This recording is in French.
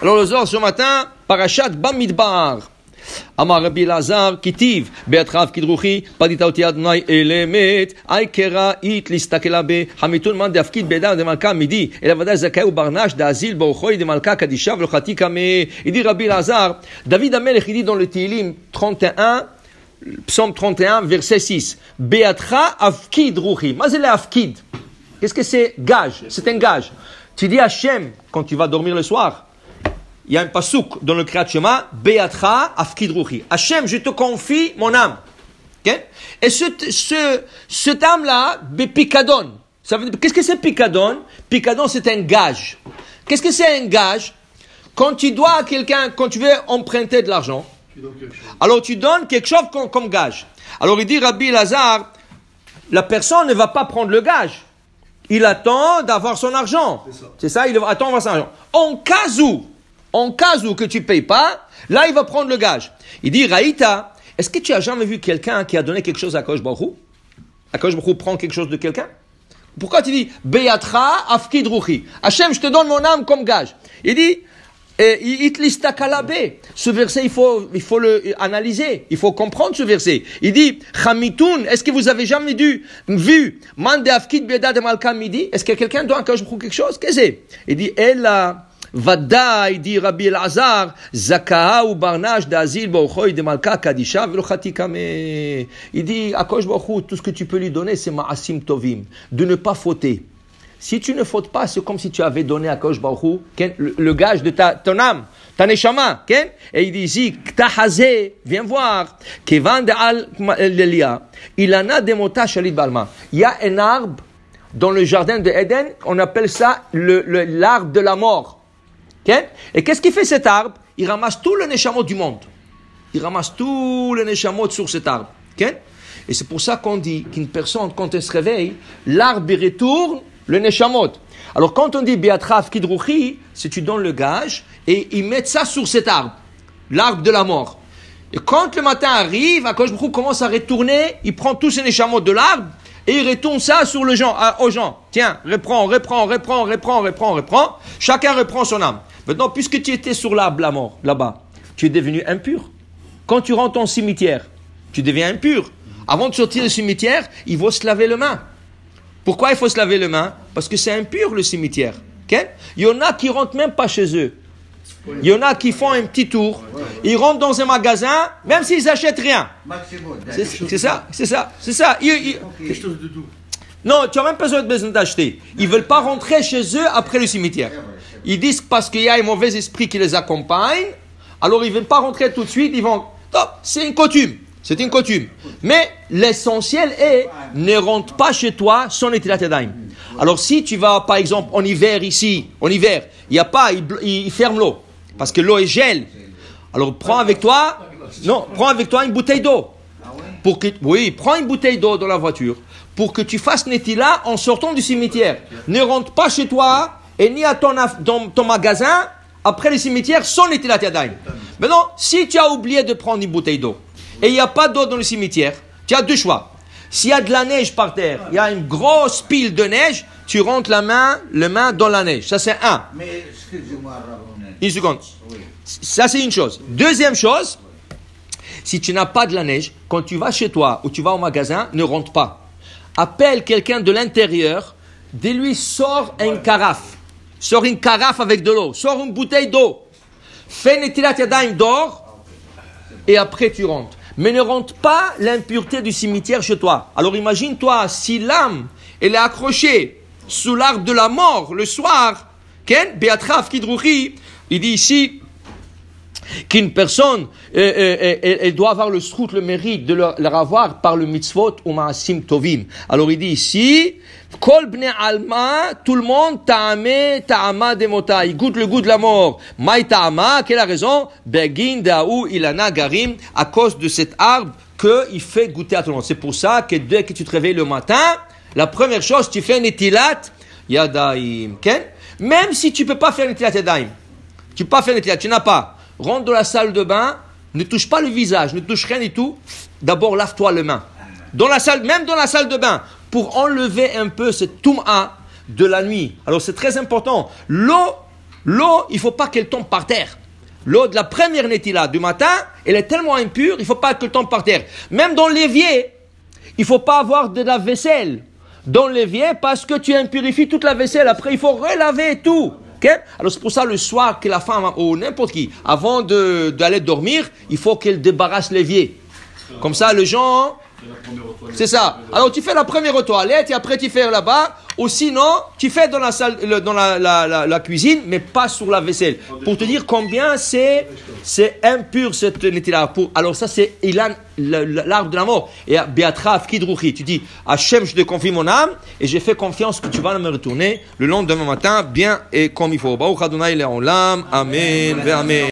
Alors le Zohar ce matin, Parashat Bamidbar. Amar Rabbi Elazar Kitiv Beatrav Kidruchi Padita Oti Adonai Elemet Aikera It Listakela Be Hamitun Man Deafkid Bedam de Malka Midi El Avada Zakai ou Barnash d'Azil Bauchoi de Malka Kadisha Vlochati Kame. Il dit Rabbi Elazar, David Amelech il dit dans le Tehillim 31, Psaume 31, verset 6, Beatra Afkid Ruchi. Mais c'est l'Afkid. Qu'est-ce que c'est? Gage. C'est un gage. Tu dis Hachem quand tu vas dormir le soir. Il y a un pasouk dans le Kriyat Shema, Beatra Afkid Ruchi. Hachem, je te confie mon âme. Okay? Et cette âme-là, Pikadon. Ça veut dire, qu'est-ce que c'est Pikadon? Pikadon, c'est un gage. Qu'est-ce que c'est un gage? Quand tu dois à quelqu'un, quand tu veux emprunter de l'argent, alors tu donnes quelque chose comme gage. Alors il dit Rabbi Elazar, la personne ne va pas prendre le gage. Il attend d'avoir son argent. C'est ça, il attend d'avoir son argent. En cas où que tu ne payes pas, là il va prendre le gage. Il dit Raïta, est-ce que tu as jamais vu quelqu'un qui a donné quelque chose à Akadosh Baruch Hu? Akadosh Baruch Hu prend quelque chose de quelqu'un? Pourquoi tu dis Be'atra Afkid Ruchi? Hachem, je te donne mon âme comme gage. Il dit ce verset, il faut le analyser. Il faut comprendre ce verset. Il dit, Chamitoun, est-ce que vous avez jamais vu, Mande Afkid Beda de Malka Midi? Est-ce que quelqu'un doit encore quelque chose? Qu'est-ce que c'est? Il dit, Ella, Vada, il dit Rabbi Elazar, Zakaha ou Barnash d'Azil, Bauchoy de Malka Kadisha, Velochati Kame. Il dit, Akadosh Baruch Hu, tout ce que tu peux lui donner, c'est Ma'asim Tovim. De ne pas fauter. Si tu ne fautes pas, c'est comme si tu avais donné à Akadosh Baruch Hu le gage de ton âme, ta neshama. Et il dit ici, Ktahazé, viens voir, Kevan de al-Lelia, il en a des motas shalit balma. Il y a un arbre dans le jardin de Éden, on appelle ça l'arbre de la mort. Et qu'est-ce qu'il fait cet arbre? Il ramasse tout le neshamot du monde. Il ramasse tout le neshamot sur cet arbre. Et c'est pour ça qu'on dit qu'une personne, quand elle se réveille, l'arbre il retourne le neshamot. Alors quand on dit Beatraf Kidruchi, c'est tu donnes le gage et ils mettent ça sur cet arbre, l'arbre de la mort. Et quand le matin arrive, Akadosh Baruch Hu commence à retourner, il prend tous ces neshamot de l'arbre et il retourne ça sur aux gens. Tiens, reprends. Chacun reprend son âme. Maintenant, puisque tu étais sur l'arbre la mort, là-bas, tu es devenu impur. Quand tu rentres en cimetière, tu deviens impur. Avant de sortir du cimetière, il faut se laver les mains. Pourquoi il faut se laver les mains? Parce que c'est impur le cimetière. Il y en a qui rentrent même pas chez eux. Il y en a qui font un petit tour. Ils rentrent dans un magasin, même s'ils n'achètent rien. C'est ça. Non, tu n'as même pas besoin d'acheter. Ils ne veulent pas rentrer chez eux après le cimetière. Ils disent parce qu'il y a un mauvais esprit qui les accompagne, alors ils ne veulent pas rentrer tout de suite. Ils vont. C'est une coutume. C'est une coutume. Mais l'essentiel est, ne rentre pas chez toi sans Netilat Yadayim. Alors si tu vas, par exemple, en hiver ici, il n'y a pas, il ferme l'eau. Parce que l'eau est gel. Alors prends avec toi une bouteille d'eau. Prends une bouteille d'eau dans la voiture. Pour que tu fasses Netila en sortant du cimetière. Ne rentre pas chez toi et ni à ton magasin après le cimetière sans Netilat Yadayim. Maintenant, si tu as oublié de prendre une bouteille d'eau, et il n'y a pas d'eau dans le cimetière, tu as deux choix. S'il y a de la neige par terre, il y a une grosse pile de neige, tu rentres les mains dans la neige. Ça, c'est un. Mais, excusez-moi, une seconde. Oui. Ça, c'est une chose. Deuxième chose, si tu n'as pas de la neige, quand tu vas chez toi ou tu vas au magasin, ne rentre pas. Appelle quelqu'un de l'intérieur, dis-lui, sors une carafe. Sors une carafe avec de l'eau. Sors une bouteille d'eau. Fais Netilat Yadayim d'or et après tu rentres. Mais ne rentre pas l'impureté du cimetière chez toi. Alors imagine-toi, si l'âme, elle est accrochée sous l'arbre de la mort le soir, Beatraf Kidruchi, il dit ici qu'une personne, elle doit avoir le srout, le mérite de leur avoir par le mitzvot ou ma'asim tovim. Alors il dit ici, Kol bnei alma, tout le monde, ta'ama demota, il goûte le goût de la mort. Maï ta'ama, quelle est la raison? Begin da'ou ilana garim, à cause de cet arbre qu'il fait goûter à tout le monde. C'est pour ça que dès que tu te réveilles le matin, la première chose, tu fais netilat yadayim. Même si tu peux pas faire netilat yadayim, tu n'as pas. Rentre dans la salle de bain, ne touche pas le visage, ne touche rien du tout. D'abord, lave-toi les mains. Même dans la salle de bain, pour enlever un peu cette toum'a de la nuit. Alors, c'est très important. L'eau L'eau, il ne faut pas qu'elle tombe par terre. L'eau de la première Netila du matin, elle est tellement impure, il ne faut pas qu'elle tombe par terre. Même dans l'évier, il ne faut pas avoir de la vaisselle dans l'évier parce que tu impurifies toute la vaisselle. Après, il faut relaver tout. Okay? Alors c'est pour ça le soir que la femme ou n'importe qui, avant d'aller dormir, il faut qu'elle débarrasse l'évier. Comme ça, les gens, c'est ça. Alors tu fais la première aux toilettes et après tu fais là-bas. Ou sinon, tu fais dans la salle, dans la cuisine, mais pas sur la vaisselle. Pour te dire combien c'est impur cette netila. Alors ça c'est Ilan, l'arbre de la mort. Et Beatrav Kidrouchi, tu dis Hachem, je te confie mon âme et j'ai fait confiance que tu vas me retourner le lendemain matin bien et comme il faut. Baruch Adonai Le'olam, Amen, Amen.